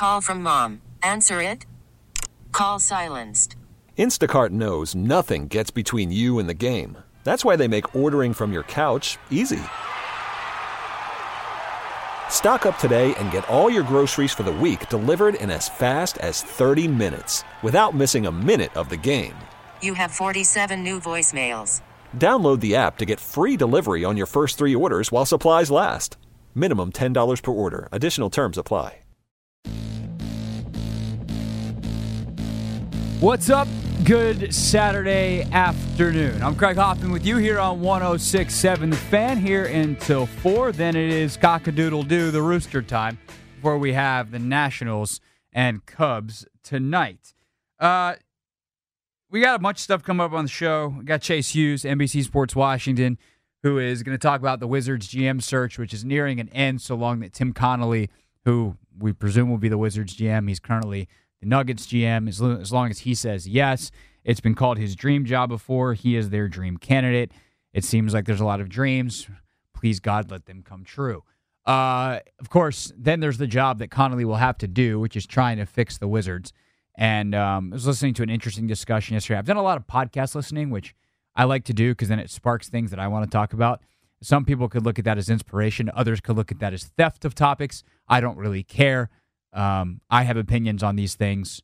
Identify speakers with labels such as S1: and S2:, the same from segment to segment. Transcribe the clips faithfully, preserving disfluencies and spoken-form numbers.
S1: Call from mom. Answer it. Call silenced.
S2: Instacart knows nothing gets between you and the game. That's why they make ordering from your couch easy. Stock up today and get all your groceries for the week delivered in as fast as thirty minutes without missing a minute of the game.
S1: You have forty-seven new voicemails.
S2: Download the app to get free delivery on your first three orders while supplies last. Minimum ten dollars per order. Additional terms apply.
S3: What's up? Good Saturday afternoon. I'm Craig Hoffman with you here on one oh six point seven The Fan, here until four. Then it is cock-a-doodle-doo, the rooster time, before we have the Nationals and Cubs tonight. Uh, we got a bunch of stuff coming up on the show. We got Chase Hughes, N B C Sports Washington, who is going to talk about the Wizards G M search, which is nearing an end, so long that Tim Connolly, who we presume will be the Wizards G M, he's currently the Nuggets G M, as long as he says yes. It's been called his dream job before. He is their dream candidate. It seems like there's a lot of dreams. Please, God, let them come true. Uh, of course, then there's the job that Connolly will have to do, which is trying to fix the Wizards. And um, I was listening to an interesting discussion yesterday. I've done a lot of podcast listening, which I like to do because then it sparks things that I want to talk about. Some people could look at that as inspiration. Others could look at that as theft of topics. I don't really care. Um, I have opinions on these things.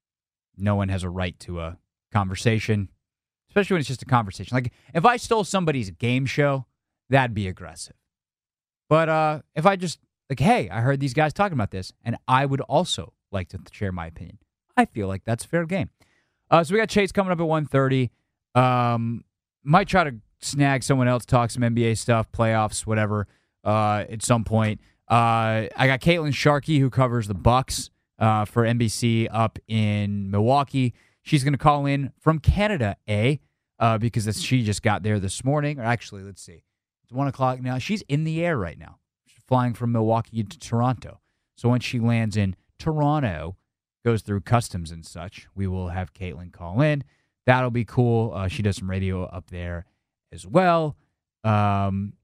S3: No one has a right to a conversation, especially when it's just a conversation. Like, if I stole somebody's game show, that'd be aggressive. But uh, if I just, like, hey, I heard these guys talking about this, and I would also like to share my opinion, I feel like that's fair game. Uh, so we got Chase coming up at one thirty. Um, might try to snag someone else, talk some N B A stuff, playoffs, whatever, uh, at some point. Uh, I got Caitlin Sharkey, who covers the Bucks uh, for N B C up in Milwaukee. She's going to call in from Canada, eh? Uh, because it's, she just got there this morning. Or actually, let's see. It's one o'clock now. She's in the air right now. She's flying from Milwaukee to Toronto. So once she lands in Toronto, goes through customs and such, we will have Caitlin call in. That'll be cool. Uh, she does some radio up there as well. Um...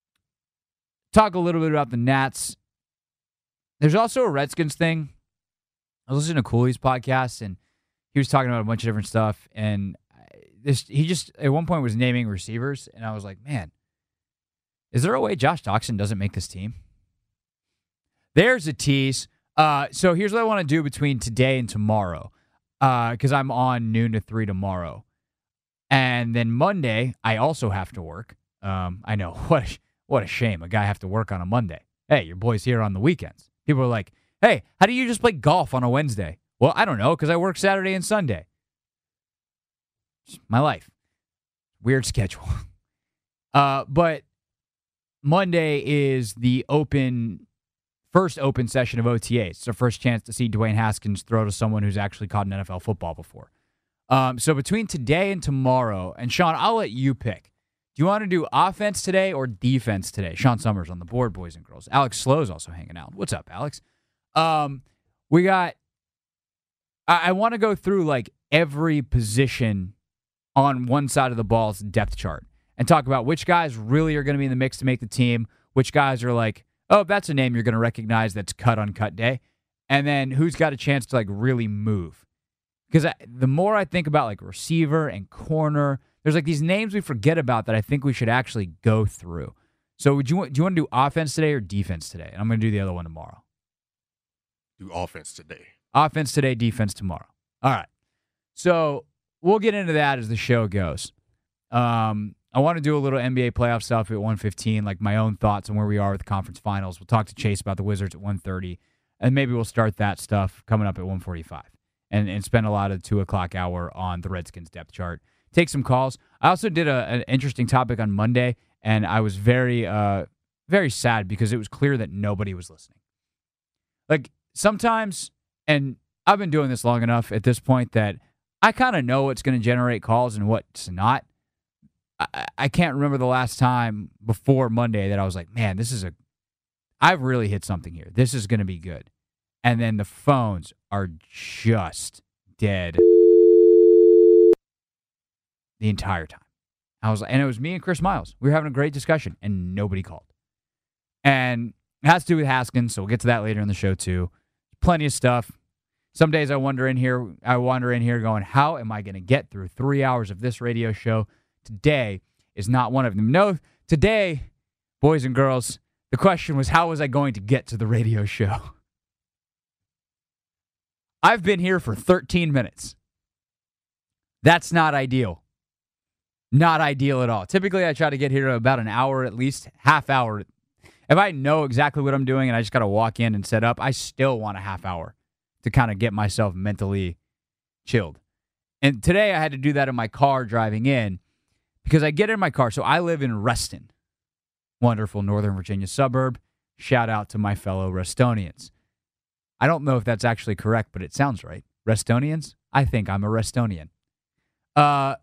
S3: Talk a little bit about the Nats. There's also a Redskins thing. I was listening to Cooley's podcast, and he was talking about a bunch of different stuff. And this, he just, at one point, was naming receivers, and I was like, man, is there a way Josh Doctson doesn't make this team? There's a tease. Uh, so here's what I want to do between today and tomorrow, because uh, I'm on noon to three tomorrow. And then Monday, I also have to work. Um, I know, what What a shame. A guy have to work on a Monday. Hey, your boy's here on the weekends. People are like, hey, how do you just play golf on a Wednesday? Well, I don't know, because I work Saturday and Sunday. It's my life. Weird schedule. uh, but Monday is the open, first open session of O T As. It's our first chance to see Dwayne Haskins throw to someone who's actually caught an N F L football before. Um, so between today and tomorrow, and Sean, I'll let you pick. Do you want to do offense today or defense today? Sean Summers on the board, boys and girls. Alex Slo's also hanging out. What's up, Alex? Um, we got, I, I want to go through like every position on one side of the ball's depth chart and talk about which guys really are going to be in the mix to make the team, which guys are like, oh, that's a name you're going to recognize that's cut on cut day, and then who's got a chance to like really move. Because I, the more I think about like receiver and corner, there's like these names we forget about that I think we should actually go through. So would you want, do you want to do offense today or defense today? And I'm going to do the other one tomorrow.
S4: Do offense today.
S3: Offense today, defense tomorrow. All right. So we'll get into that as the show goes. Um, I want to do a little N B A playoff stuff at one fifteen, like my own thoughts on where we are with the conference finals. We'll talk to Chase about the Wizards at one thirty, and maybe we'll start that stuff coming up at one forty-five and, and spend a lot of the two o'clock hour on the Redskins depth chart. Take some calls. I also did a, an interesting topic on Monday, and I was very, uh, very sad because it was clear that nobody was listening. Like, sometimes, and I've been doing this long enough at this point that I kind of know what's going to generate calls and what's not. I, I can't remember the last time before Monday that I was like, man, this is a, I've really hit something here. This is going to be good. And then the phones are just dead the entire time. I was, and it was me and Chris Miles. We were having a great discussion, and nobody called. And it has to do with Haskins, so we'll get to that later in the show too. plenty of stuff. Some days I wonder in here, I wander in here going, how am I going to get through three hours of this radio show? Today is not one of them. No, today, boys and girls, the question was, how was I going to get to the radio show? I've been here for thirteen minutes. That's not ideal. Not ideal at all. Typically, I try to get here about an hour at least, half hour. If I know exactly what I'm doing and I just got to walk in and set up, I still want a half hour to kind of get myself mentally chilled. And today I had to do that in my car driving in because I get in my car. So I live in Reston, wonderful Northern Virginia suburb. Shout out to my fellow Restonians. I don't know if that's actually correct, but it sounds right. Restonians? I think I'm a Restonian. Uh,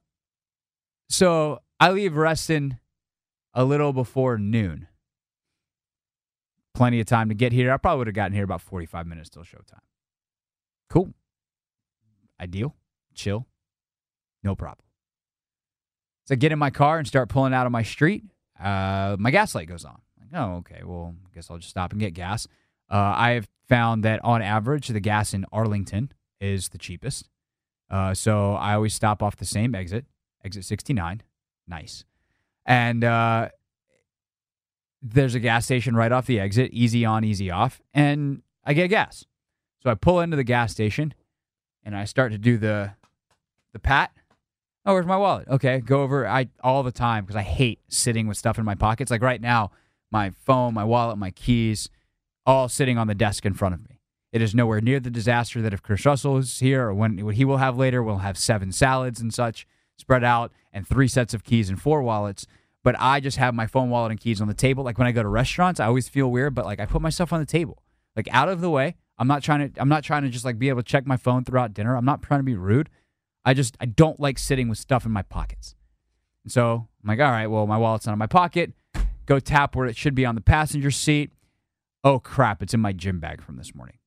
S3: so I leave Reston a little before noon. Plenty of time to get here. I probably would have gotten here about forty-five minutes till showtime. Cool. Ideal. Chill. No problem. So I get in my car and start pulling out of my street. Uh, my gas light goes on. Like, oh, okay. Well, I guess I'll just stop and get gas. Uh, I have found that on average, the gas in Arlington is the cheapest. Uh, so I always stop off the same exit, exit sixty-nine. Nice. And uh, there's a gas station right off the exit, easy on, easy off, and I get gas. So I pull into the gas station, and I start to do the the pat. Oh, where's my wallet? Okay, go over I all the time because I hate sitting with stuff in my pockets. Like right now, my phone, my wallet, my keys, all sitting on the desk in front of me. It is nowhere near the disaster that if Chris Russell is here or when what he will have later, we'll have seven salads and such spread out and three sets of keys and four wallets. But I just have my phone, wallet, and keys on the table. Like when I go to restaurants, I always feel weird, but like I put myself on the table, like out of the way. I'm not trying to. I'm not trying to just like be able to check my phone throughout dinner. I'm not trying to be rude. I just I don't like sitting with stuff in my pockets. And so I'm like, all right, well, my wallet's not in my pocket. Go tap where it should be on the passenger seat. Oh crap! It's in my gym bag from this morning.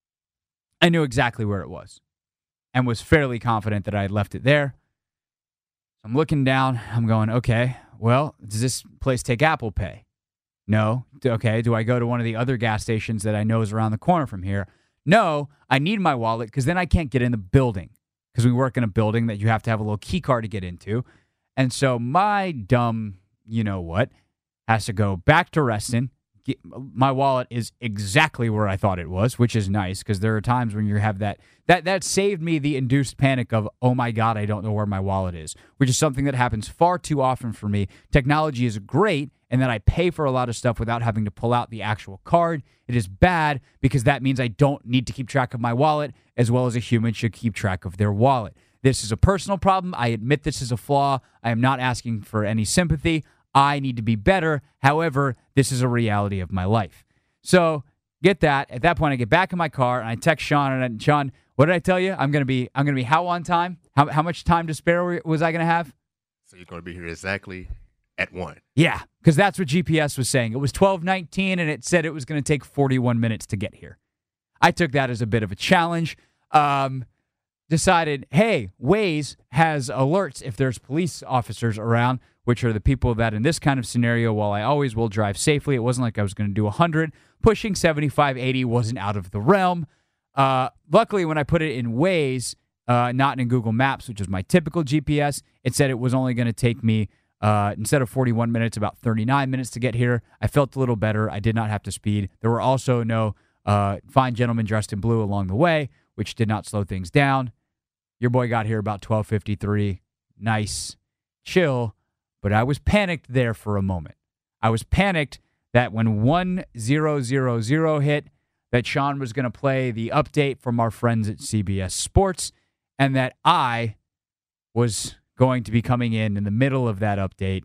S3: I knew exactly where it was, and was fairly confident that I had left it there. So I'm looking down. I'm going, okay. Well, does this place take Apple Pay? No. Okay. Do I go to one of the other gas stations that I know is around the corner from here? No. I need my wallet because then I can't get in the building because we work in a building that you have to have a little key card to get into. And so my dumb, you know what, has to go back to Reston. Get, my wallet is exactly where I thought it was, which is nice because there are times when you have that. That that saved me the induced panic of, oh my God, I don't know where my wallet is, which is something that happens far too often for me. Technology is great, and then I pay for a lot of stuff without having to pull out the actual card. It is bad because that means I don't need to keep track of my wallet as well as a human should keep track of their wallet. This is a personal problem. I admit this is a flaw. I am not asking for any sympathy. I need to be better. However, this is a reality of my life. So get that. At that point, I get back in my car and I text Sean and I, Sean, what did I tell you? I'm gonna be. I'm gonna be how on time? How how much time to spare was I gonna have?
S4: So you're gonna be here exactly at one.
S3: Yeah, because that's what G P S was saying. It was twelve nineteen and it said it was gonna take forty-one minutes to get here. I took that as a bit of a challenge. Um, decided, hey, Waze has alerts if there's police officers around, which are the people that in this kind of scenario, while I always will drive safely, it wasn't like I was going to do one hundred. Pushing seventy-five, eighty wasn't out of the realm. Uh, luckily, when I put it in Waze, uh, not in Google Maps, which is my typical G P S, it said it was only going to take me, uh, instead of forty-one minutes, about thirty-nine minutes to get here. I felt a little better. I did not have to speed. There were also no uh, fine gentlemen dressed in blue along the way, which did not slow things down. Your boy got here about twelve fifty-three. Nice. Chill. But I was panicked there for a moment. I was panicked that when one zero zero zero hit, that Sean was going to play the update from our friends at C B S Sports, and that I was going to be coming in in the middle of that update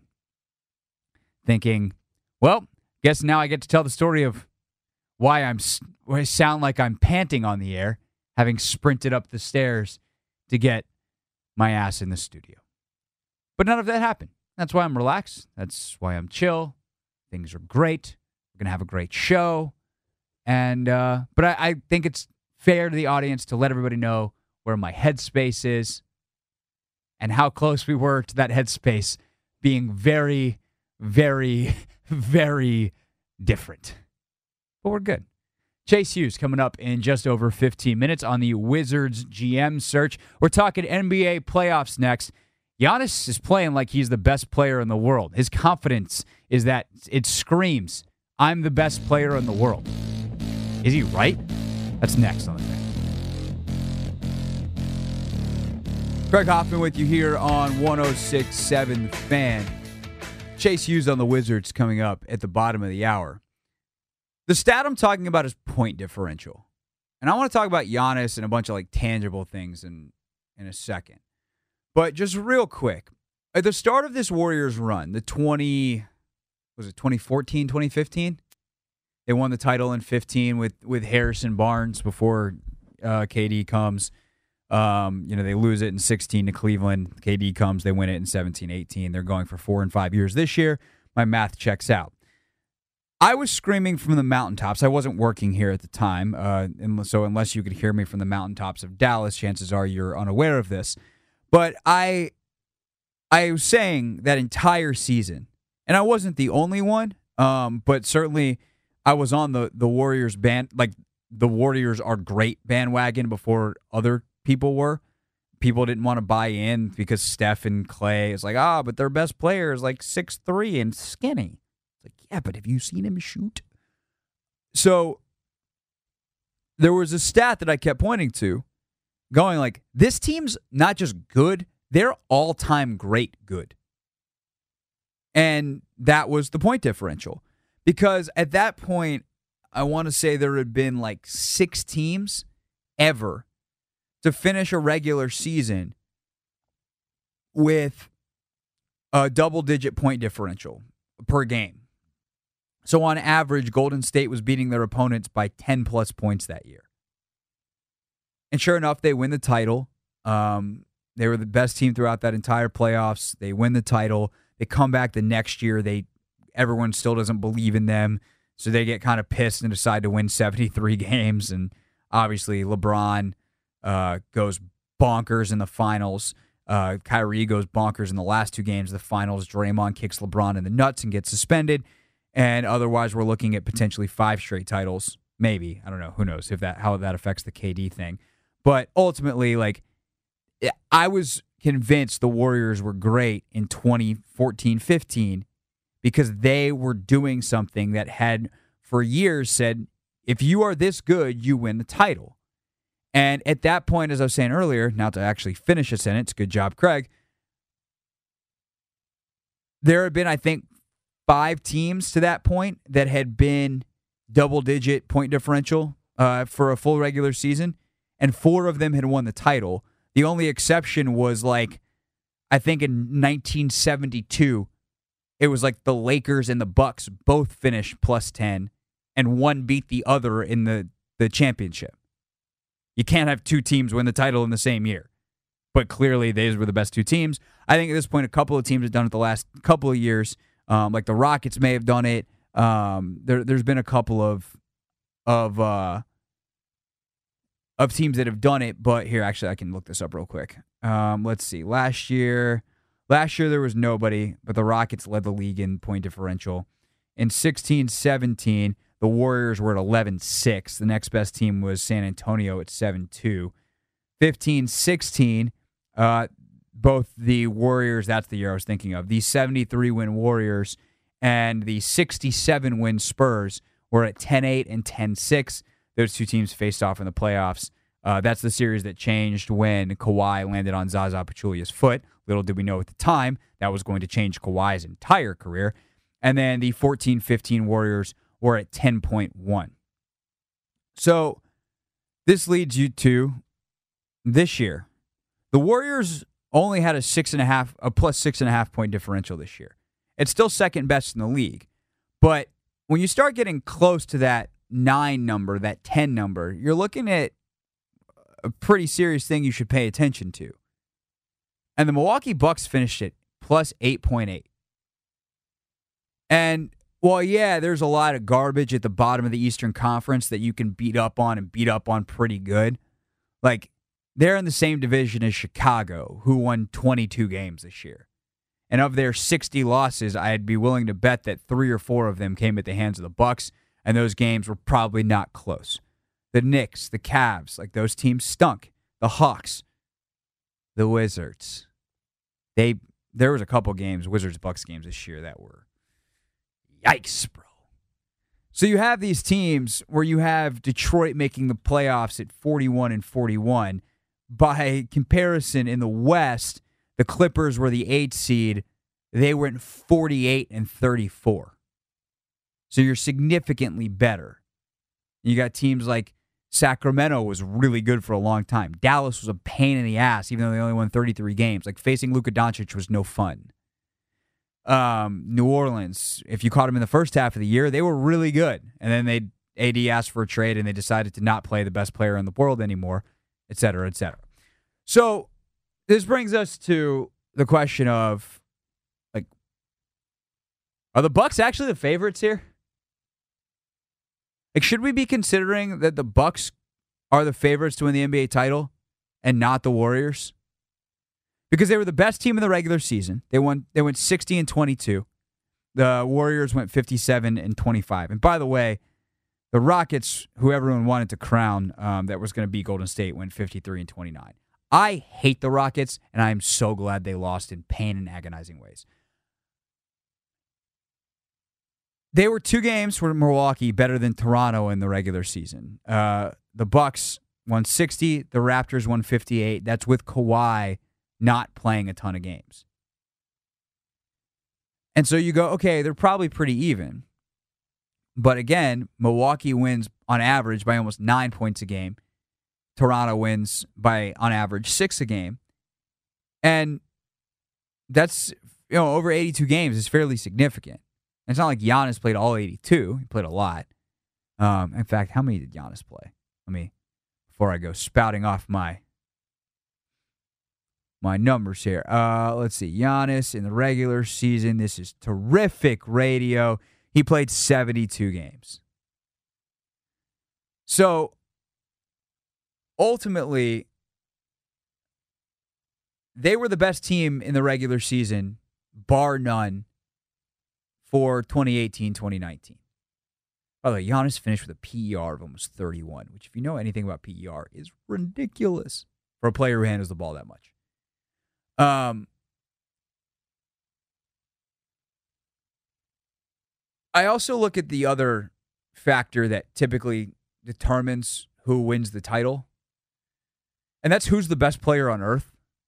S3: thinking, well, guess now I get to tell the story of why I'm why I sound like I'm panting on the air, having sprinted up the stairs to get my ass in the studio. But none of that happened. That's why I'm relaxed. That's why I'm chill. Things are great. We're going to have a great show. And uh, But I, I think it's fair to the audience to let everybody know where my headspace is and how close we were to that headspace being very, very, very different. But we're good. Chase Hughes coming up in just over fifteen minutes on the Wizards G M search. We're talking N B A playoffs next. Giannis is playing like he's the best player in the world. His confidence is that it screams, I'm the best player in the world. Is he right? That's next on the thing. Craig Hoffman with you here on one oh six point seven The Fan. Chase Hughes on the Wizards coming up at the bottom of the hour. The stat I'm talking about is point differential. And I want to talk about Giannis and a bunch of like tangible things in, in a second. But just real quick, at the start of this Warriors run, the twenty, was it twenty fourteen, twenty fifteen? They won the title in fifteen with, with Harrison Barnes before uh, K D comes. Um, you know, they lose it in sixteen to Cleveland. K D comes, they win it in seventeen eighteen. They're going for four and five years this year. My math checks out. I was screaming from the mountaintops. I wasn't working here at the time, uh, and so unless you could hear me from the mountaintops of Dallas, chances are you're unaware of this. But I, I was saying that entire season, and I wasn't the only one, um, but certainly I was on the the Warriors band, like the Warriors are great bandwagon before other people were. People didn't want to buy in because Steph and Clay is like, ah, but their best player is like six three and skinny. Like, yeah, but have you seen him shoot? So there was a stat that I kept pointing to, going like, this team's not just good, they're all-time great good. And that was the point differential. Because at that point, I want to say there had been like six teams ever to finish a regular season with a double-digit point differential per game. So on average, Golden State was beating their opponents by ten plus points that year. And sure enough, they win the title. Um, they were the best team throughout that entire playoffs. They win the title. They come back the next year. They everyone still doesn't believe in them, so they get kind of pissed and decide to win seventy-three games. And obviously, LeBron uh, goes bonkers in the finals. Uh, Kyrie goes bonkers in the last two games of the finals. Draymond kicks LeBron in the nuts and gets suspended. And otherwise, we're looking at potentially five straight titles. Maybe. I don't know. Who knows if that how that affects the K D thing. But ultimately, like, I was convinced the Warriors were great in twenty fourteen fifteen because they were doing something that had, for years, said, if you are this good, you win the title. And at that point, as I was saying earlier, now to actually finish a sentence, good job, Craig, there had been, I think, five teams to that point that had been double-digit point differential uh, for a full regular season, and four of them had won the title. The only exception was, like, I think in nineteen seventy-two, it was like the Lakers and the Bucks both finished plus ten, and one beat the other in the, the championship. You can't have two teams win the title in the same year. But clearly, these were the best two teams. I think at this point, a couple of teams have done it the last couple of years. Um, like the Rockets may have done it. Um, there, there's been a couple of of uh, of teams that have done it, but here, actually, I can look this up real quick. Um, let's see. Last year, last year there was nobody, but the Rockets led the league in point differential. In sixteen seventeen, the Warriors were at eleven six. The next best team was San Antonio at seven two. fifteen sixteen, uh, both the Warriors, that's the year I was thinking of, the seventy-three win Warriors and the sixty-seven win Spurs were at ten eight and ten six. Those two teams faced off in the playoffs. Uh, that's the series that changed when Kawhi landed on Zaza Pachulia's foot. Little did we know at the time that was going to change Kawhi's entire career. And then the fourteen fifteen Warriors were at ten point one. So this leads you to this year. The Warriors only had a six and a half, a plus six and a half point differential this year. It's still second best in the league. But when you start getting close to that nine number, that ten number, you're looking at a pretty serious thing you should pay attention to. And the Milwaukee Bucks finished it plus eight point eight. And well, yeah, there's a lot of garbage at the bottom of the Eastern Conference that you can beat up on and beat up on pretty good. Like, they're in the same division as Chicago, who won twenty-two games this year. And of their sixty losses, I'd be willing to bet that three or four of them came at the hands of the Bucks. and those games were probably not close. The Knicks, the Cavs, like those teams stunk. The Hawks, the Wizards. They there was a couple games, Wizards Bucks games this year that were yikes, bro. So you have these teams where you have Detroit making the playoffs at forty-one and forty-one. By comparison, in the West, the Clippers were the eighth seed. They went forty-eight and thirty-four. So you're significantly better. You got teams like Sacramento was really good for a long time. Dallas was a pain in the ass, even though they only won thirty-three games. Like, facing Luka Doncic was no fun. Um, New Orleans, if you caught them in the first half of the year, they were really good. And then they A D asked for a trade, and they decided to not play the best player in the world anymore, et cetera, et cetera. So this brings us to the question of, like, are the Bucks actually the favorites here? Like, should we be considering that the Bucks are the favorites to win the N B A title and not the Warriors? Because they were the best team in the regular season. They won. They went sixty and twenty-two. The Warriors went fifty-seven and twenty-five. And by the way, the Rockets, who everyone wanted to crown, um, that was going to beat Golden State, went fifty-three and twenty-nine. I hate the Rockets, and I am so glad they lost in pain and agonizing ways. They were two games for Milwaukee better than Toronto in the regular season. Uh, the Bucks won sixty. The Raptors won fifty-eight. That's with Kawhi not playing a ton of games. And so you go, okay, they're probably pretty even. But again, Milwaukee wins on average by almost nine points a game. Toronto wins by, on average, six a game. And that's, you know, over eighty-two games is fairly significant. It's not like Giannis played all eighty-two. He played a lot. Um, in fact, how many did Giannis play? Let me, before I go spouting off my my numbers here. Uh, let's see. Giannis in the regular season. This is terrific radio. He played seventy-two games. So, ultimately, they were the best team in the regular season, bar none, for twenty eighteen twenty nineteen. By the way, Giannis finished with a P E R of almost thirty-one, which, if you know anything about P E R, is ridiculous for a player who handles the ball that much. Um, I also look at the other factor that typically determines who wins the title, and that's who's the best player on earth.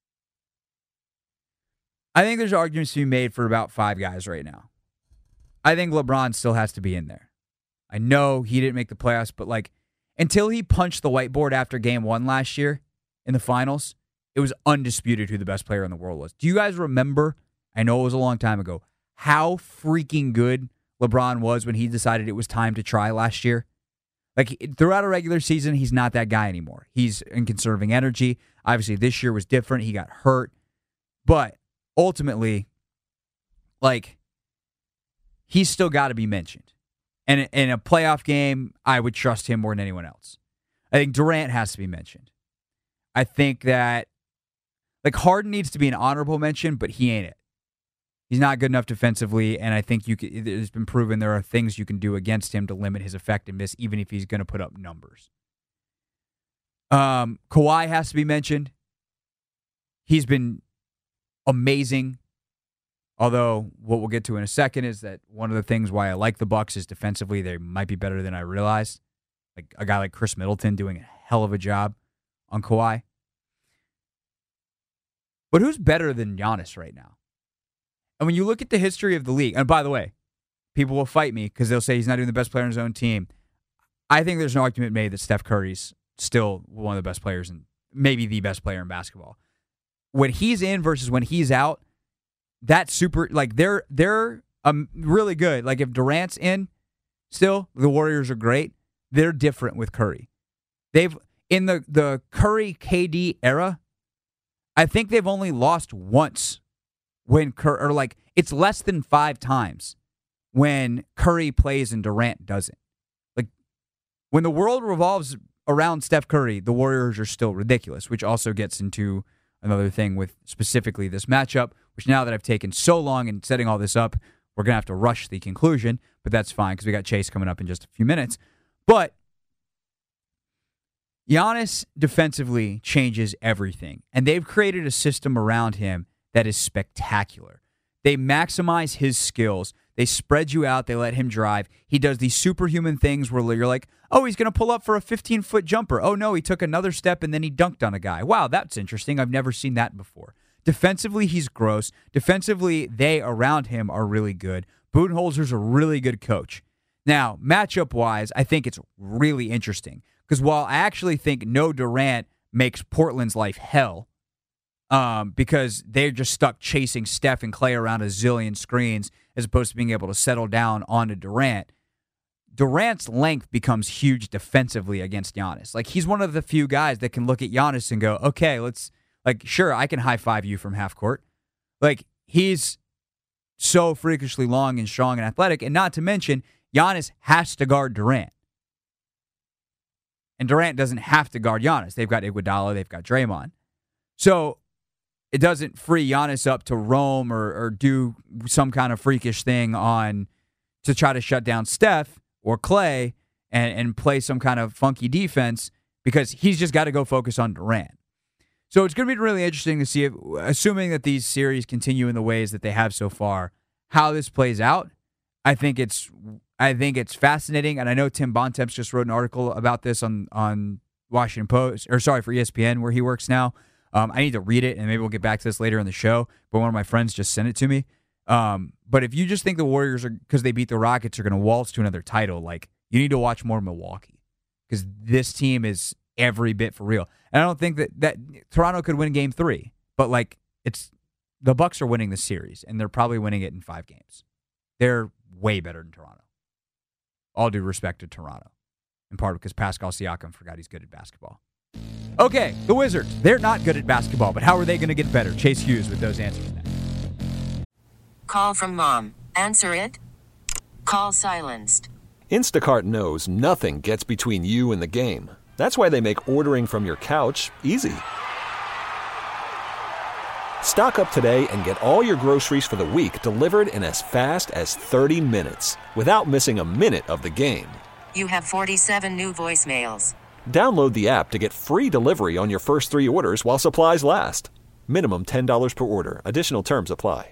S3: I think there's arguments to be made for about five guys right now. I think LeBron still has to be in there. I know he didn't make the playoffs, but like until he punched the whiteboard after game one last year in the finals, it was undisputed who the best player in the world was. Do you guys remember, I know it was a long time ago, how freaking good LeBron was when he decided it was time to try last year? Like, throughout a regular season, he's not that guy anymore. He's in conserving energy. Obviously, this year was different. He got hurt. But ultimately, like, he's still got to be mentioned. And in a playoff game, I would trust him more than anyone else. I think Durant has to be mentioned. I think that, like, Harden needs to be an honorable mention, but he ain't it. He's not good enough defensively, and I think you can, it's been proven there are things you can do against him to limit his effectiveness, even if he's going to put up numbers. Um, Kawhi has to be mentioned. He's been amazing. Although, what we'll get to in a second is that one of the things why I like the Bucks is defensively they might be better than I realized. Like a guy like Chris Middleton doing a hell of a job on Kawhi. But who's better than Giannis right now? And when you look at the history of the league, and by the way, people will fight me because they'll say he's not even the best player on his own team. I think there's an argument made that Steph Curry's still one of the best players and maybe the best player in basketball. When he's in versus when he's out, that's super, like, they're they're um, really good. Like, if Durant's in, still, the Warriors are great. They're different with Curry. They've, in the, the Curry-K D era, I think they've only lost once when Curry, or like, it's less than five times when Curry plays and Durant doesn't. Like, when the world revolves around Steph Curry, the Warriors are still ridiculous, which also gets into another thing with specifically this matchup, which now that I've taken so long in setting all this up, We're going to have to rush the conclusion, but that's fine because we got Chase coming up in just a few minutes. But Giannis defensively changes everything, and they've created a system around him that is spectacular. They maximize his skills. They spread you out. They let him drive. He does these superhuman things where you're like, oh, he's going to pull up for a fifteen-foot jumper. Oh, no, he took another step and then he dunked on a guy. Wow, that's interesting. I've never seen that before. Defensively, he's gross. Defensively, they around him are really good. Budenholzer's a really good coach. Now, matchup-wise, I think it's really interesting because while I actually think no Durant makes Portland's life hell, Um, because they're just stuck chasing Steph and Clay around a zillion screens as opposed to being able to settle down onto Durant. Durant's length becomes huge defensively against Giannis. Like, he's one of the few guys that can look at Giannis and go, okay, let's, like, sure, I can high-five you from half court. Like, he's so freakishly long and strong and athletic, and not to mention, Giannis has to guard Durant. And Durant doesn't have to guard Giannis. They've got Iguodala, they've got Draymond. So it doesn't free Giannis up to roam or, or do some kind of freakish thing on to try to shut down Steph or Clay and, and play some kind of funky defense because he's just got to go focus on Durant. So it's going to be really interesting to see, if, assuming that these series continue in the ways that they have so far, how this plays out. I think it's I think it's fascinating, and I know Tim Bontemps just wrote an article about this on on Washington Post, or sorry, for E S P N where he works now. Um, I need to read it, and maybe we'll get back to this later in the show, but one of my friends just sent it to me. Um, but if you just think the Warriors, are because they beat the Rockets, are going to waltz to another title, like, you need to watch more Milwaukee because this team is every bit for real. And I don't think that, that Toronto could win game three, but, like, it's the Bucks are winning the series, and they're probably winning it in five games. They're way better than Toronto. All due respect to Toronto, in part because Pascal Siakam forgot he's good at basketball. Okay, the Wizards. They're not good at basketball, but how are they going to get better? Chase Hughes with those answers next.
S1: Call from mom. Answer it. Call silenced.
S2: Instacart knows nothing gets between you and the game. That's why they make ordering from your couch easy. Stock up today and get all your groceries for the week delivered in as fast as thirty minutes without missing a minute of the game.
S1: You have forty-seven new voicemails.
S2: Download the app to get free delivery on your first three orders while supplies last. Minimum ten dollars per order. Additional terms apply.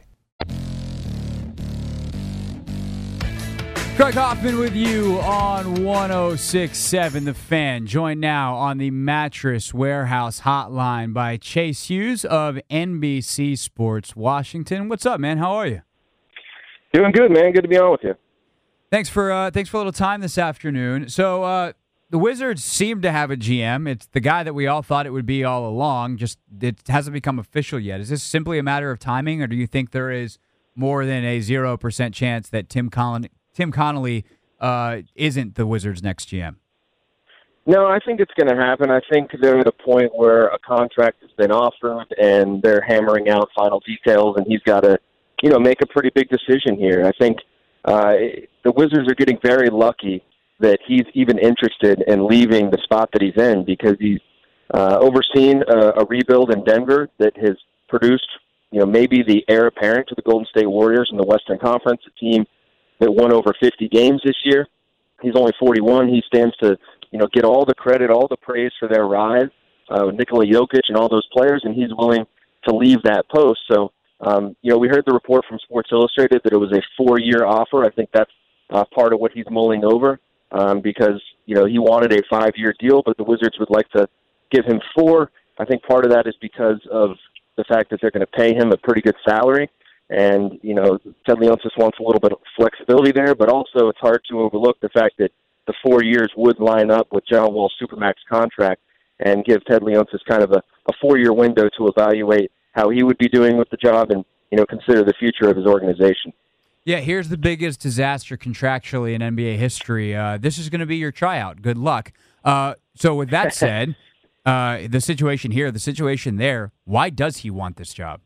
S3: Craig Hoffman with you on one oh six point seven The Fan. Joined now on the Mattress Warehouse hotline by Chase Hughes of N B C Sports Washington. What's up, man? How are you?
S5: Doing good, man. Good to be on with you.
S3: Thanks for uh, thanks for a little time this afternoon. So uh, the Wizards seem to have a G M. It's the guy that we all thought it would be all along. Just it hasn't become official yet. Is this simply a matter of timing, or do you think there is more than a zero percent chance that Tim Collin- Tim Connolly uh, isn't the Wizards' next G M?
S5: No, I think it's going to happen. I think they're at a point where a contract has been offered and they're hammering out final details, and he's got to, you know, make a pretty big decision here. I think uh, the Wizards are getting very lucky that he's even interested in leaving the spot that he's in because he's uh, overseen a, a rebuild in Denver that has produced, you know, maybe the heir apparent to the Golden State Warriors in the Western Conference, a team that won over fifty games this year. He's only forty-one. He stands to, you know, get all the credit, all the praise for their rise, uh, Nikola Jokic and all those players, and he's willing to leave that post. So, um, you know, we heard the report from Sports Illustrated that it was a four-year offer. I think that's uh, part of what he's mulling over um, because, you know, he wanted a five-year deal, but the Wizards would like to give him four. I think part of that is because of the fact that they're going to pay him a pretty good salary. And, you know, Ted Leonsis wants a little bit of flexibility there, but also it's hard to overlook the fact that the four years would line up with John Wall's Supermax contract and give Ted Leonsis kind of a, a four-year window to evaluate how he would be doing with the job and, you know, consider the future of his organization.
S3: Yeah, here's the biggest disaster contractually in N B A history. Uh, this is going to be your tryout. Good luck. Uh, so with that said, uh, the situation here, the situation there, why does he want this job?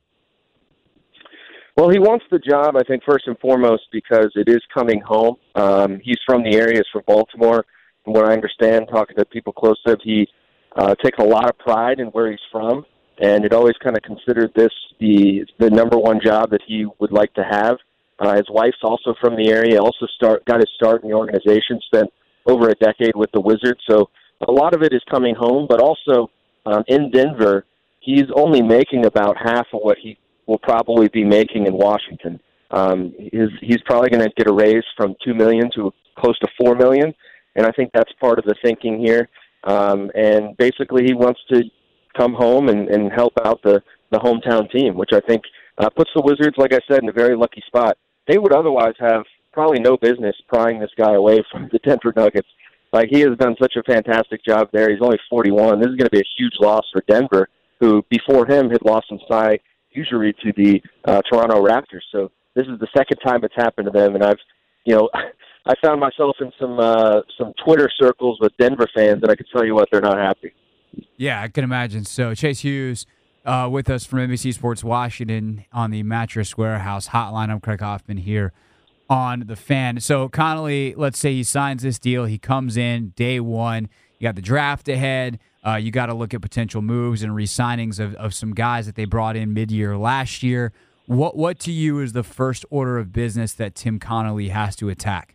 S5: Well, he wants the job, I think, first and foremost, because it is coming home. Um, he's from the area, he's from Baltimore. From what I understand, talking to people close to him, he uh, takes a lot of pride in where he's from, and it always kind of considered this the the number one job that he would like to have. Uh, his wife's also from the area, also start got his start in the organization, spent over a decade with the Wizards. So a lot of it is coming home, but also um, in Denver, he's only making about half of what he will probably be making in Washington. Um, his, he's probably going to get a raise from two million dollars to close to four million dollars, and I think that's part of the thinking here. Um, and basically, he wants to come home and, and help out the, the hometown team, which I think uh, puts the Wizards, like I said, in a very lucky spot. They would otherwise have probably no business prying this guy away from the Denver Nuggets. Like, he has done such a fantastic job there. He's only forty-one. This is going to be a huge loss for Denver, who before him had lost some Cy Ujiri to the uh, Toronto Raptors. So this is the second time it's happened to them, and I've, you know, I found myself in some uh, some Twitter circles with Denver fans, and I can tell you what, they're not happy.
S3: Yeah, I can imagine. So Chase Hughes uh, with us from N B C Sports Washington on the Mattress Warehouse hotline. I'm Craig Hoffman here on The Fan. So Connolly, let's say he signs this deal. He comes in day one. You got the draft ahead. Uh, you got to look at potential moves and re-signings of, of some guys that they brought in mid-year last year. What, what to you is the first order of business that Tim Connolly has to attack?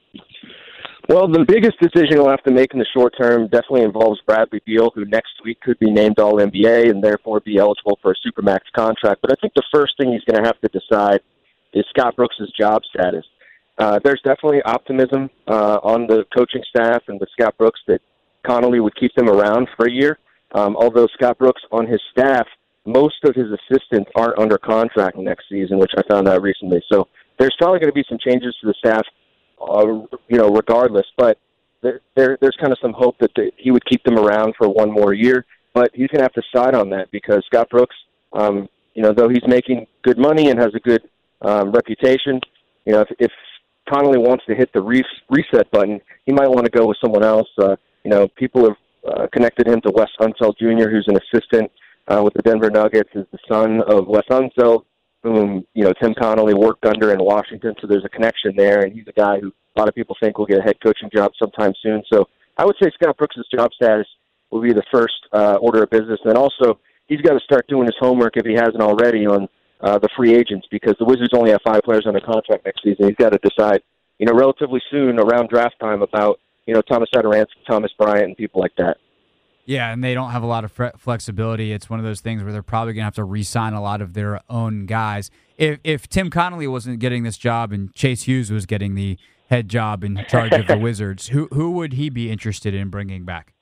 S5: Well, the biggest decision he'll have to make in the short term definitely involves Bradley Beal, who next week could be named All N B A and therefore be eligible for a Supermax contract. But I think the first thing he's going to have to decide is Scott Brooks' job status. Uh, there's definitely optimism uh, on the coaching staff and with Scott Brooks that Connolly would keep them around for a year. Um, although Scott Brooks on his staff, most of his assistants aren't under contract next season, which I found out recently. So there's probably going to be some changes to the staff, uh, you know, regardless. But there, there, there's kind of some hope that the, he would keep them around for one more year. But he's going to have to decide on that because Scott Brooks, um, you know, though he's making good money and has a good um, reputation, you know, if, if Connolly wants to hit the re- reset button, he might want to go with someone else. Uh, you know, people have uh, connected him to Wes Unseld Junior, who's an assistant uh, with the Denver Nuggets, is the son of Wes Unseld, whom, you know, Tim Connolly worked under in Washington. So there's a connection there, and he's a guy who a lot of people think will get a head coaching job sometime soon. So I would say Scott Brooks' job status will be the first uh, order of business. And then also, he's got to start doing his homework, if he hasn't already, on uh, the free agents, because the Wizards only have five players under contract next season. He's got to decide, you know, relatively soon around draft time about, you know, Thomas Satoransky, Thomas Bryant, and people like that.
S3: Yeah, and they don't have a lot of flexibility. It's one of those things where they're probably going to have to re-sign a lot of their own guys. If if Tim Connolly wasn't getting this job and Chase Hughes was getting the head job in charge of the Wizards, who who would he be interested in bringing back?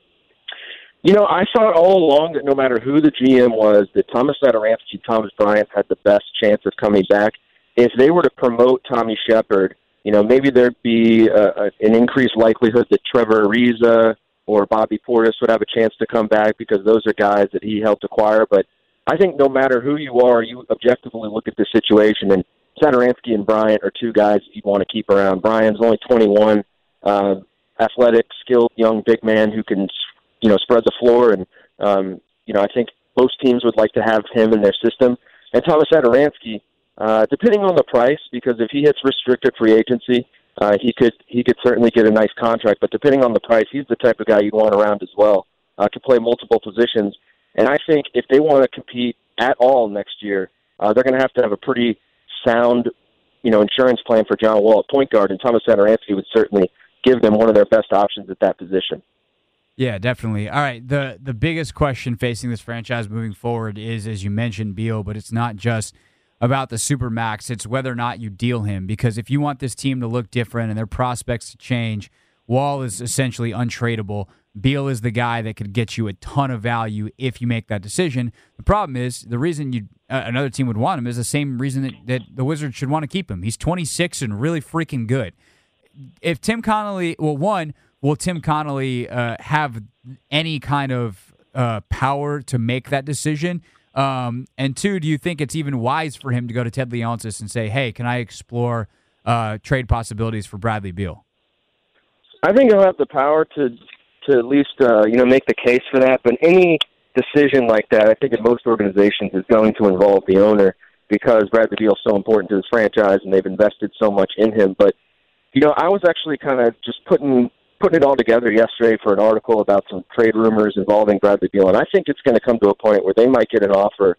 S5: You know, I thought all along that no matter who the G M was, that Thomas Satoransky and Thomas Bryant had the best chance of coming back. If they were to promote Tommy Shepard, you know, maybe there'd be a, a, an increased likelihood that Trevor Ariza or Bobby Portis would have a chance to come back because those are guys that he helped acquire. But I think no matter who you are, you objectively look at the situation, and Satoransky and Bryant are two guys you want to keep around. Bryant's only twenty-one, uh, athletic, skilled, young big man who can, you know, spread the floor. And, um, you know, I think most teams would like to have him in their system. And Thomas Satoransky, uh, depending on the price, because if he hits restricted free agency, Uh, he could he could certainly get a nice contract, but depending on the price, he's the type of guy you'd want around as well. Uh, could play multiple positions, and I think if they want to compete at all next year, uh, they're going to have to have a pretty sound, you know, insurance plan for John Wall at point guard, and Thomas Satoransky would certainly give them one of their best options at that position.
S3: Yeah, definitely. All right, the the biggest question facing this franchise moving forward is, as you mentioned, Beal, but it's not just about the Supermax, it's whether or not you deal him. Because if you want this team to look different and their prospects to change, Wall is essentially untradeable. Beal is the guy that could get you a ton of value if you make that decision. The problem is, the reason you uh, another team would want him is the same reason that, that the Wizards should want to keep him. He's twenty-six and really freaking good. If Tim Connolly, well, one, will Tim Connolly uh, have any kind of uh, power to make that decision? Um, and two, do you think it's even wise for him to go to Ted Leonsis and say, hey, can I explore uh, trade possibilities for Bradley Beal?
S5: I think he'll have the power to to at least uh, you know make the case for that. But any decision like that, I think in most organizations, is going to involve the owner because Bradley Beal is so important to this franchise and they've invested so much in him. But, you know, I was actually kind of just putting putting it all together yesterday for an article about some trade rumors involving Bradley Beal, and I think it's going to come to a point where they might get an offer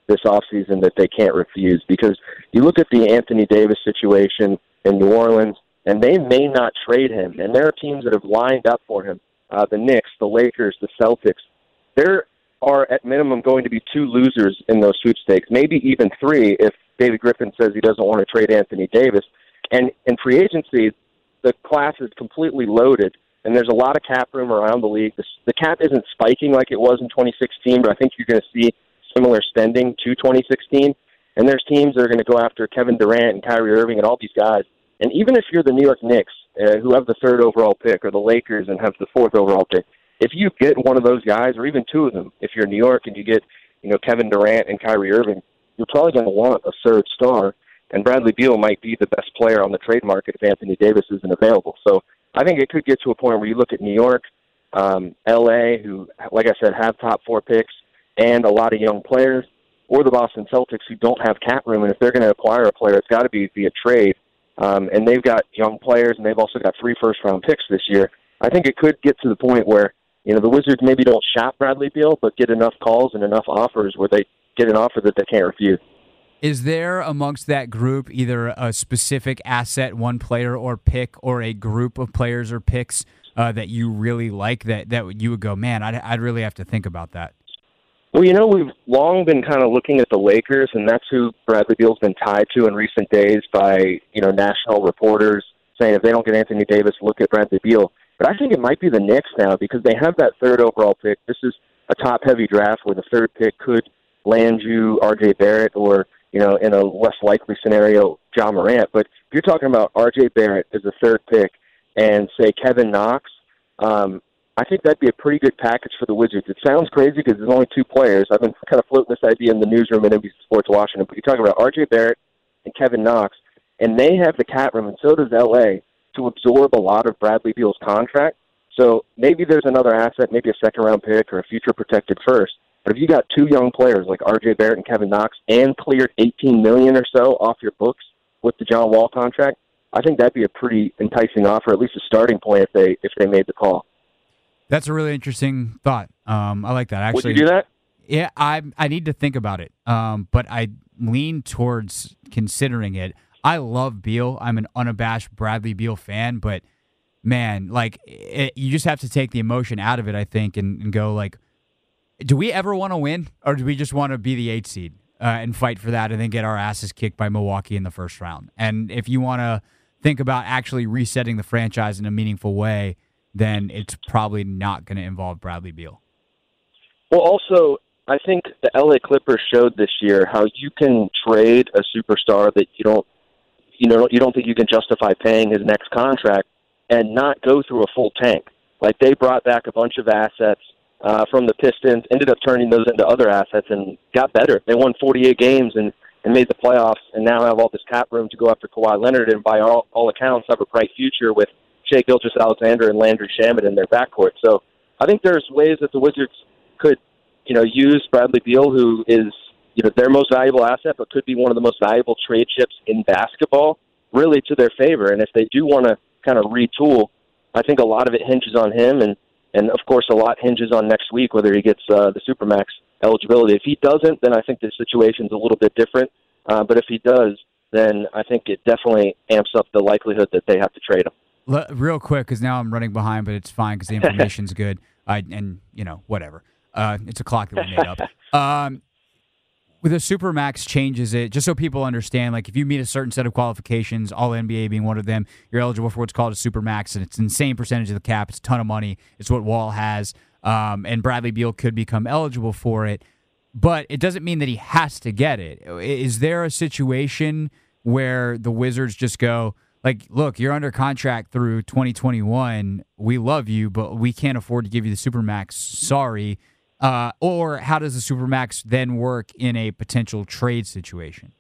S5: this offseason that they can't refuse. Because you look at the Anthony Davis situation in New Orleans, and they may not trade him. And there are teams that have lined up for him. Uh, the Knicks, the Lakers, the Celtics. There are, at minimum, going to be two losers in those sweepstakes, maybe even three if David Griffin says he doesn't want to trade Anthony Davis. And in free agency, the class is completely loaded, and there's a lot of cap room around the league. The, the cap isn't spiking like it was in twenty sixteen, but I think you're going to see similar spending to twenty sixteen. And there's teams that are going to go after Kevin Durant and Kyrie Irving and all these guys. And even if you're the New York Knicks, uh, who have the third overall pick, or the Lakers and have the fourth overall pick, if you get one of those guys, or even two of them, if you're New York and you get, you know, Kevin Durant and Kyrie Irving, you're probably going to want a third star. And Bradley Beal might be the best player on the trade market if Anthony Davis isn't available. So I think it could get to a point where you look at New York, um, L A, who, like I said, have top four picks and a lot of young players, or the Boston Celtics, who don't have cap room. And if they're going to acquire a player, it's got to be via trade. Um, and they've got young players, and they've also got three first-round picks this year. I think it could get to the point where, you know, the Wizards maybe don't shop Bradley Beal, but get enough calls and enough offers where they get an offer that they can't refuse.
S3: Is there amongst that group either a specific asset, one player or pick, or a group of players or picks uh, that you really like that, that you would go, man, I'd, I'd really have to think about that?
S5: Well, you know, we've long been kind of looking at the Lakers, and that's who Bradley Beal's been tied to in recent days by, you know, national reporters saying if they don't get Anthony Davis, look at Bradley Beal. But I think it might be the Knicks now because they have that third overall pick. This is a top-heavy draft where the third pick could land you R J Barrett or, you know, in a less likely scenario, Ja Morant. But if you're talking about R J Barrett as the third pick and, say, Kevin Knox, um, I think that'd be a pretty good package for the Wizards. It sounds crazy because there's only two players. I've been kind of floating this idea in the newsroom at N B C Sports Washington. But you're talking about R J Barrett and Kevin Knox, and they have the cap room, and so does L A, to absorb a lot of Bradley Beal's contract. So maybe there's another asset, maybe a second-round pick or a future protected first. But if you got two young players like R J Barrett and Kevin Knox and cleared eighteen million dollars or so off your books with the John Wall contract, I think that'd be a pretty enticing offer, at least a starting point if they if they made the call.
S3: That's a really interesting thought. Um, I like that. Actually,
S5: would you do that?
S3: Yeah, I I need to think about it. Um, but I lean towards considering it. I love Beal. I'm an unabashed Bradley Beal fan, but man, like it, you just have to take the emotion out of it, I think, and, and go like, do we ever want to win, or do we just want to be the eighth seed uh, and fight for that, and then get our asses kicked by Milwaukee in the first round? And if you want to think about actually resetting the franchise in a meaningful way, then it's probably not going to involve Bradley Beal.
S5: Well, also, I think the L A Clippers showed this year how you can trade a superstar that you don't, you know, you don't think you can justify paying his next contract and not go through a full tank. Like they brought back a bunch of assets uh, from the Pistons, ended up turning those into other assets, and got better. They won forty-eight games and, and made the playoffs, and now have all this cap room to go after Kawhi Leonard, and by all, all accounts have a bright future with Shai Gilgeous-Alexander and Landry Shamet in their backcourt. So I think there's ways that the Wizards could, you know, use Bradley Beal, who is, you know, their most valuable asset, but could be one of the most valuable trade chips in basketball, really to their favor. And if they do want to kind of retool, I think a lot of it hinges on him, and, and of course a lot hinges on next week whether he gets uh, the Supermax eligibility. If he doesn't, then I think the situation's a little bit different. Uh, but if he does, then I think it definitely amps up the likelihood that they have to trade him.
S3: Real quick, because now I'm running behind, but it's fine because the information's good. I and you know whatever. Uh, it's a clock that we made up. Um, with the Supermax changes it just so people understand. Like if you meet a certain set of qualifications, all N B A being one of them, you're eligible for what's called a Supermax, and it's an insane percentage of the cap. It's a ton of money. It's what Wall has, um, and Bradley Beal could become eligible for it. But it doesn't mean that he has to get it. Is there a situation where the Wizards just go, like, look, you're under contract through twenty twenty-one. We love you, but we can't afford to give you the Supermax. Sorry. Uh, or how does the Supermax then work in a potential trade situation?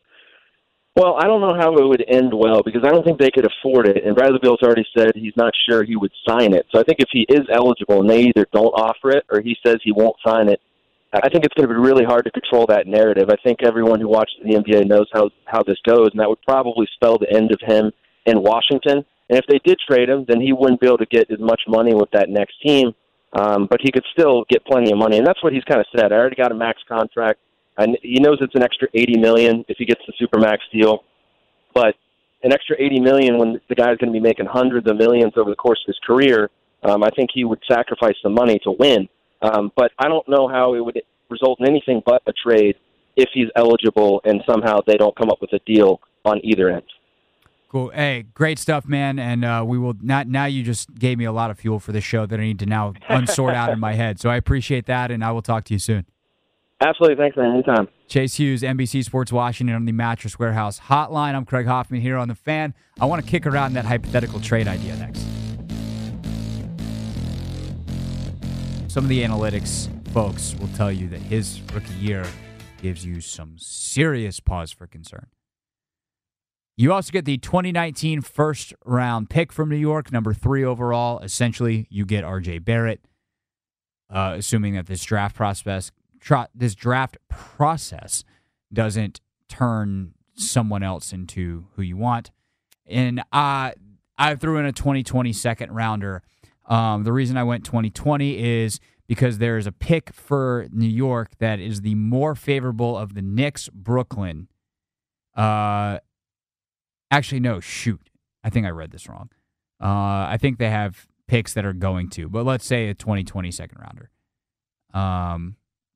S5: Well, I don't know how it would end well because I don't think they could afford it. And Bradley Beal's already said he's not sure he would sign it. So I think if he is eligible and they either don't offer it or he says he won't sign it, I think it's going to be really hard to control that narrative. I think everyone who watches the N B A knows how, how this goes, and that would probably spell the end of him in Washington. And if they did trade him, then he wouldn't be able to get as much money with that next team, um, but he could still get plenty of money. And that's what he's kind of said. I already got a max contract. And he knows it's an extra eighty million dollars if he gets the Supermax deal, but an extra eighty million dollars when the guy's going to be making hundreds of millions over the course of his career, um, I think he would sacrifice the money to win. Um, but I don't know how it would result in anything but a trade if he's eligible and somehow they don't come up with a deal on either end.
S3: Cool. Hey, great stuff, man. And uh, we will not. Now you just gave me a lot of fuel for this show that I need to now unsort out in my head. So I appreciate that, and I will talk to you soon.
S5: Absolutely. Thanks, man. Anytime.
S3: Chase Hughes, N B C Sports Washington on the Mattress Warehouse Hotline. I'm Craig Hoffman here on The Fan. I want to kick around that hypothetical trade idea next. Some of the analytics folks will tell you that his rookie year gives you some serious pause for concern. You also get the twenty nineteen first-round pick from New York, number three overall. Essentially, you get R J Barrett, uh, assuming that this draft process, tra- this draft process doesn't turn someone else into who you want. And uh, I threw in a twenty twenty second-rounder. Um, the reason I went twenty twenty is because there is a pick for New York that is the more favorable of the Knicks, Brooklyn, uh, Actually, no, shoot. I think I read this wrong. Uh, I think they have picks that are going to, but let's say a twenty twenty second rounder. Um,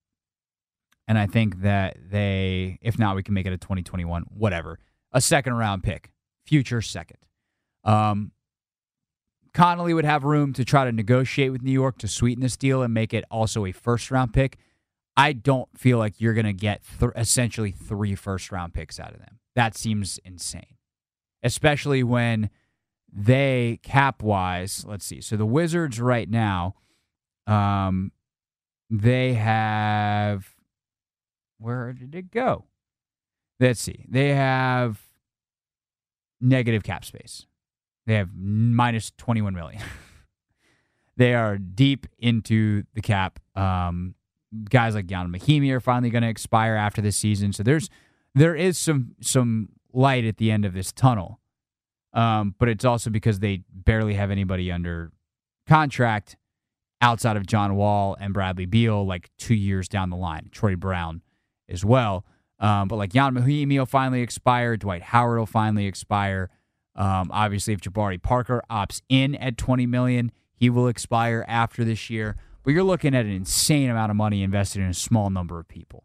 S3: and I think that they, if not, we can make it a twenty twenty-one, whatever. A second round pick, future second. Um, Connolly would have room to try to negotiate with New York to sweeten this deal and make it also a first round pick. I don't feel like you're going to get th- essentially three first round picks out of them. That seems insane. Especially when they, cap-wise, let's see. So the Wizards right now, um, they have, where did it go? Let's see. They have negative cap space. They have minus twenty-one million dollars. They are deep into the cap. Um, guys like Jan Mahimi are finally going to expire after this season. So there's there is some some light at the end of this tunnel. Um, but it's also because they barely have anybody under contract outside of John Wall and Bradley Beal, like two years down the line. Troy Brown as well. Um, but like Jan Mahimi will finally expire. Dwight Howard will finally expire. Um, obviously, if Jabari Parker opts in at twenty million dollars, he will expire after this year. But you're looking at an insane amount of money invested in a small number of people.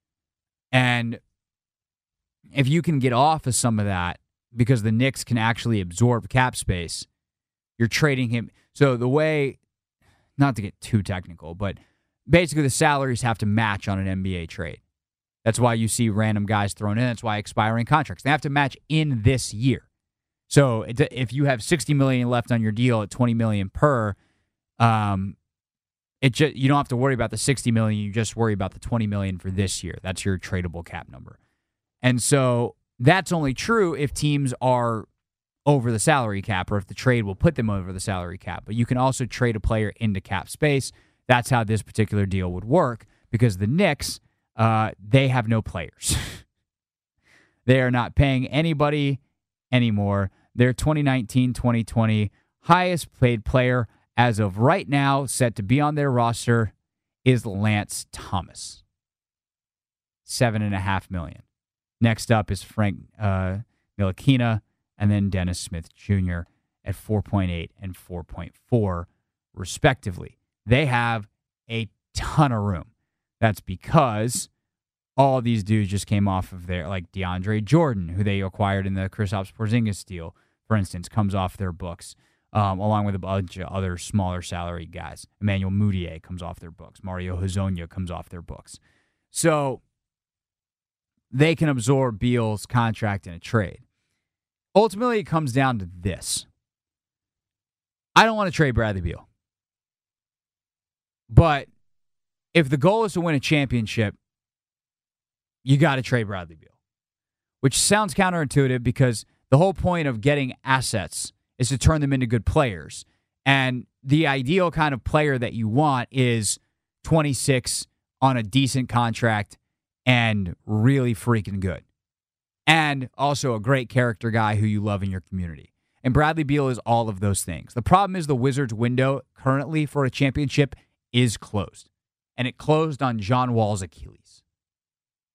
S3: And if you can get off of some of that, because the Knicks can actually absorb cap space, you're trading him. So the way, not to get too technical, but basically the salaries have to match on an N B A trade. That's why you see random guys thrown in. That's why expiring contracts. They have to match in this year. So if you have sixty million dollars left on your deal at twenty million dollars per, um, it just, you don't have to worry about the sixty million dollars. You just worry about the twenty million dollars for this year. That's your tradable cap number. And so that's only true if teams are over the salary cap or if the trade will put them over the salary cap. But you can also trade a player into cap space. That's how this particular deal would work because the Knicks, uh, they have no players. They are not paying anybody anymore. Their twenty nineteen twenty twenty highest paid player as of right now set to be on their roster is Lance Thomas. Seven and a half million. Next up is Frank uh, Ntilikina and then Dennis Smith Junior at four point eight and four point four respectively. They have a ton of room. That's because all these dudes just came off of their, like DeAndre Jordan, who they acquired in the Kristaps Porzingis deal, for instance, comes off their books, um, along with a bunch of other smaller salary guys. Emmanuel Mudiay comes off their books. Mario Hezonja comes off their books. So they can absorb Beal's contract in a trade. Ultimately, it comes down to this. I don't want to trade Bradley Beal. But if the goal is to win a championship, you got to trade Bradley Beal, which sounds counterintuitive because the whole point of getting assets is to turn them into good players. And the ideal kind of player that you want is twenty-six on a decent contract and really freaking good. And also a great character guy who you love in your community. And Bradley Beal is all of those things. The problem is the Wizards' window currently for a championship is closed. And it closed on John Wall's Achilles.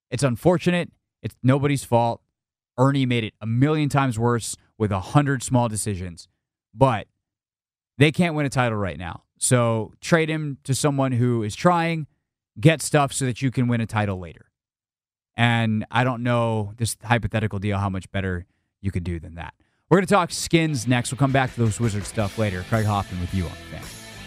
S3: It's unfortunate. It's nobody's fault. Ernie made it a million times worse with a hundred small decisions. But they can't win a title right now. So trade him to someone who is trying, get stuff so that you can win a title later. And I don't know, this hypothetical deal, how much better you could do than that. We're going to talk Skins next. We'll come back to those Wizard stuff later. Craig Hoffman with you on the Fan.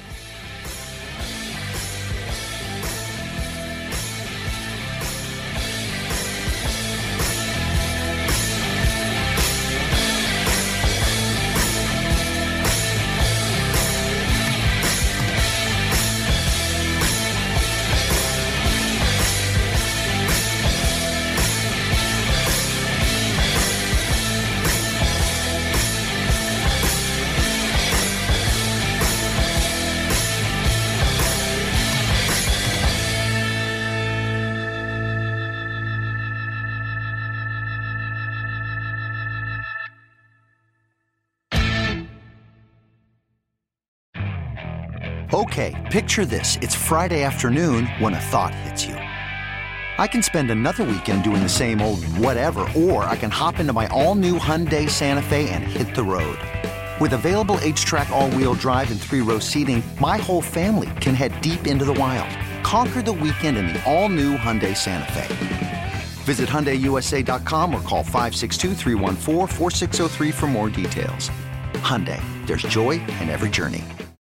S6: Okay, picture this. It's Friday afternoon when a thought hits you. I can spend another weekend doing the same old whatever, or I can hop into my all-new Hyundai Santa Fe and hit the road. With available H-Track all-wheel drive and three-row seating, my whole family can head deep into the wild. Conquer the weekend in the all-new Hyundai Santa Fe. Visit Hyundai U S A dot com or call five six two, three one four, four six zero three for more details. Hyundai, there's joy in every journey.